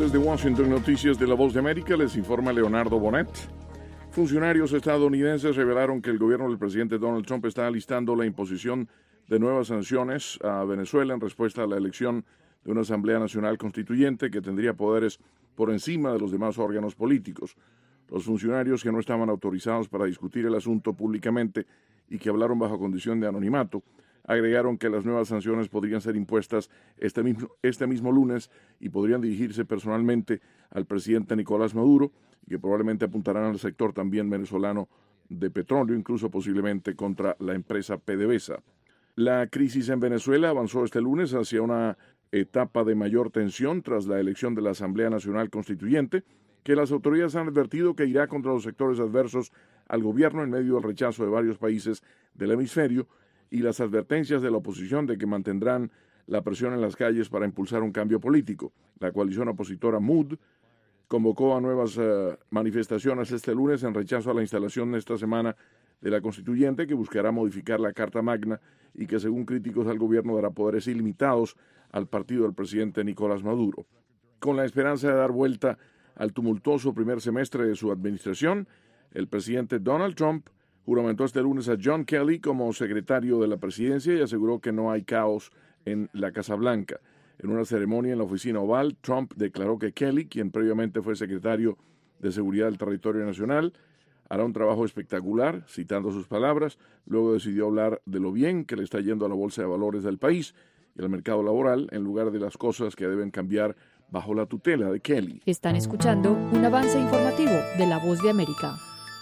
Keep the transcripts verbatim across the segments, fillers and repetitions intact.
Desde Washington, noticias de La Voz de América, les informa Leonardo Bonet. Funcionarios estadounidenses revelaron que el gobierno del presidente Donald Trump está alistando la imposición de nuevas sanciones a Venezuela en respuesta a la elección de una Asamblea Nacional Constituyente que tendría poderes por encima de los demás órganos políticos. Los funcionarios que no estaban autorizados para discutir el asunto públicamente y que hablaron bajo condición de anonimato, agregaron que las nuevas sanciones podrían ser impuestas este mismo, este mismo lunes y podrían dirigirse personalmente al presidente Nicolás Maduro y que probablemente apuntarán al sector también venezolano de petróleo, incluso posiblemente contra la empresa PDVSA. La crisis en Venezuela avanzó este lunes hacia una etapa de mayor tensión tras la elección de la Asamblea Nacional Constituyente, que las autoridades han advertido que irá contra los sectores adversos al gobierno en medio del rechazo de varios países del hemisferio y las advertencias de la oposición de que mantendrán la presión en las calles para impulsar un cambio político. La coalición opositora M U D convocó a nuevas uh, manifestaciones este lunes en rechazo a la instalación esta semana de la constituyente que buscará modificar la Carta Magna y que, según críticos al gobierno, dará poderes ilimitados al partido del presidente Nicolás Maduro. Con la esperanza de dar vuelta al tumultuoso primer semestre de su administración, el presidente Donald Trump juramentó este lunes a John Kelly como secretario de la presidencia y aseguró que no hay caos en la Casa Blanca. En una ceremonia en la oficina oval, Trump declaró que Kelly, quien previamente fue secretario de Seguridad del Territorio Nacional, hará un trabajo espectacular, citando sus palabras. Luego decidió hablar de lo bien que le está yendo a la bolsa de valores del país y al mercado laboral, en lugar de las cosas que deben cambiar bajo la tutela de Kelly. Están escuchando un avance informativo de La Voz de América.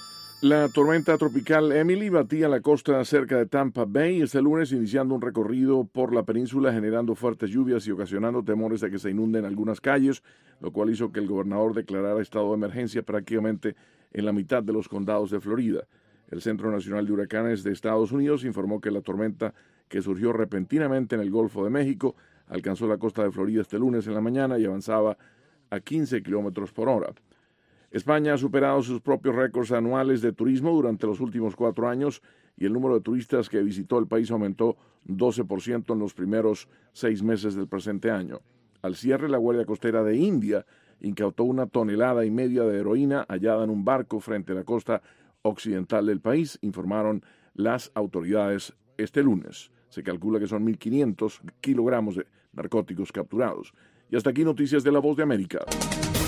La tormenta tropical Emily batía la costa cerca de Tampa Bay este lunes, iniciando un recorrido por la península, generando fuertes lluvias y ocasionando temores de que se inunden algunas calles, lo cual hizo que el gobernador declarara estado de emergencia prácticamente en la mitad de los condados de Florida. El Centro Nacional de Huracanes de Estados Unidos informó que la tormenta, que surgió repentinamente en el Golfo de México, alcanzó la costa de Florida este lunes en la mañana y avanzaba a quince kilómetros por hora. España ha superado sus propios récords anuales de turismo durante los últimos cuatro años y el número de turistas que visitó el país aumentó doce por ciento en los primeros seis meses del presente año. Al cierre, la Guardia Costera de India incautó una tonelada y media de heroína hallada en un barco frente a la costa occidental del país, informaron las autoridades este lunes. Se calcula que son mil quinientos kilogramos de narcóticos capturados. Y hasta aquí noticias de La Voz de América.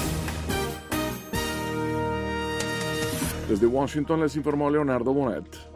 Desde Washington les informó Leonardo Bonet.